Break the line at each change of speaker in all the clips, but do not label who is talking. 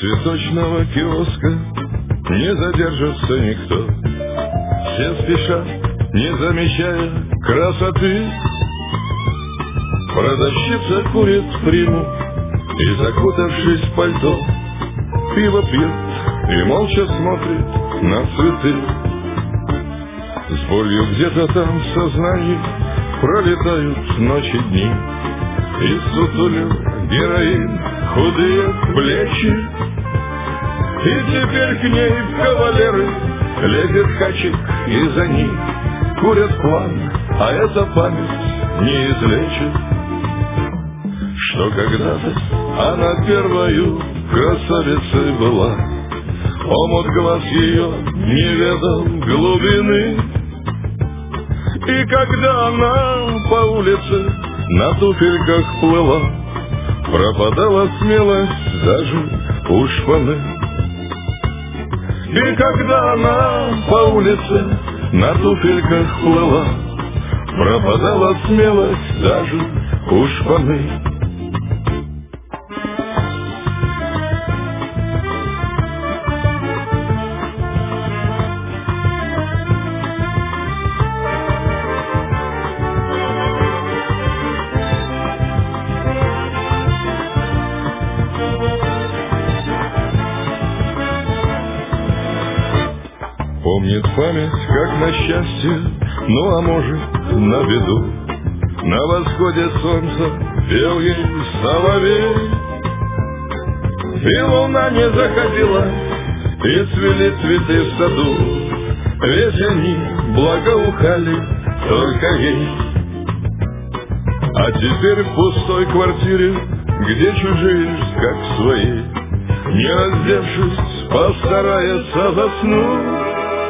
цветочного киоска не задержится никто. Все спешат, не замечая красоты. Продавщица курит приму и, закутавшись в пальто, пиво пьет и молча смотрит на цветы. С болью где-то там в сознании пролетают ночи, дни, и сутулю героин худые плечи. И теперь к ней в кавалеры лезет хачик, и за ней курят план, а эта память не излечит, что когда-то она первою красавицей была. Омут глаз ее не ведал глубины. И когда она по улице на туфельках плыла, пропадала смелость даже у шпаны. И когда она по улице на туфельках плыла, пропадала смелость даже у шпаны. Помнит память, как на счастье, ну а может на беду, на восходе солнца пел ей соловей. И луна не заходила, и цвели цветы в саду, ведь они благоухали только ей. А теперь в пустой квартире, где чужие, как свои, не раздевшись, постарается заснуть.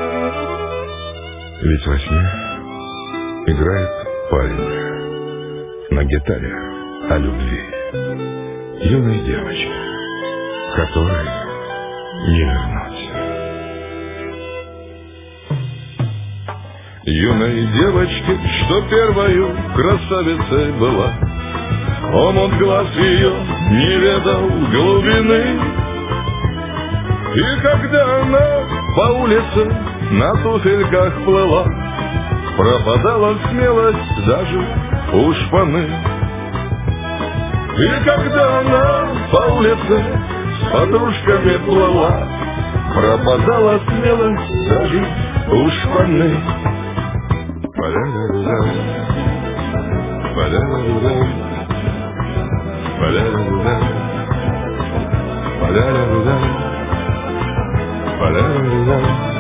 Ведь во сне играет парень на гитаре о любви юной девочки, которой не вернуть. Юной девочке, что первою красавицей была, омут глаз ее не ведал глубины. И когда она по улице на туфельках плыла, пропадала смелость даже у шпаны. И когда она по улице с подружками плыла, пропадала смелость даже у шпаны. Па-ля-ля-ля-ля, па-ля-ля-ля-ля, па-ля-ля-ля-ля, па-ля-ля-ля-ля, па-ля-ля-ля-ля.